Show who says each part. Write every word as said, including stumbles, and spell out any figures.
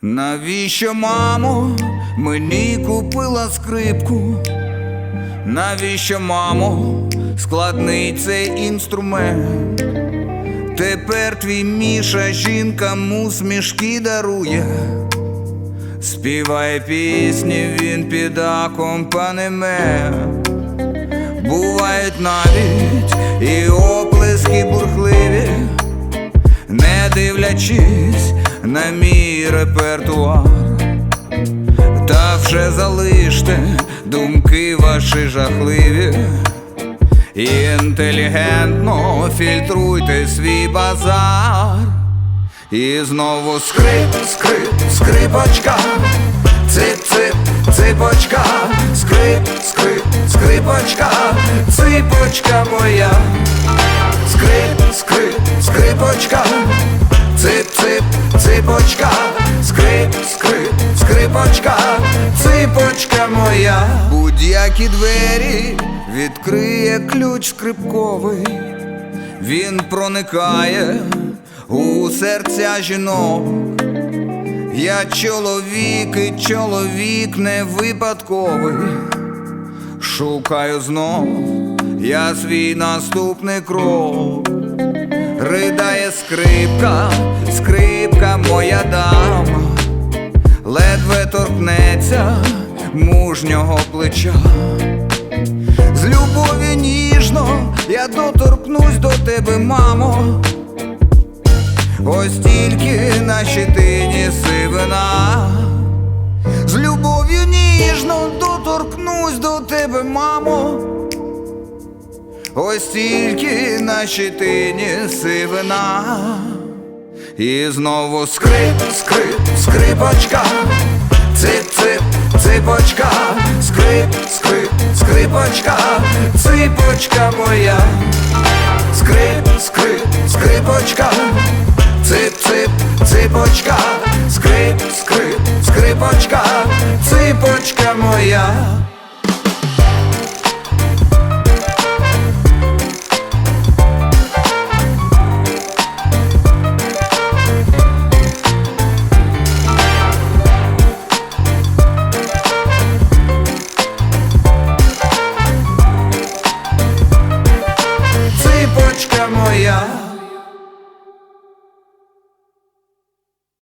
Speaker 1: Навіщо, мамо, мені купила скрипку? Навіщо, мамо, складний цей інструмент? Тепер твій Міша жінкам усмішки дарує, співає пісні він під акомпанемент. Бувають навіть і оплески бурхливі, не дивлячись на мій репертуар. Та вже залиште думки ваші жахливі, інтелігентно фільтруйте свій базар. І знову скрип, скрип, скрипочка, цип-цип, ципочка, скрип, скрип, скрипочка, ципочка моя. Скрип, скрип, скрипочка, цип-цип, ципочка, скрип, скрип, скрипочка, ципочка моя. Будь-які двері відкриє ключ скрипковий, він проникає у серця жінок. Я чоловік і чоловік не випадковий, шукаю знов я свій наступний крок. Ридає скрипка, скрипка моя дама, ледве торкнеться мужнього плеча. З любові ніжно я доторкнусь до тебе, мамо, ось тільки на щетині сивина. З любов'ю ніжно доторкнусь до тебе, мамо, ось тільки на щетині сивина. І знову скрип, скрип, скрипочка, цип-цип, ципочка, скрип, скрип, скрипочка, ципочка моя. Скрип, скрип, скрипочка, цип-цип, ципочка, скрип, скрип, скрипочка, ципочка моя.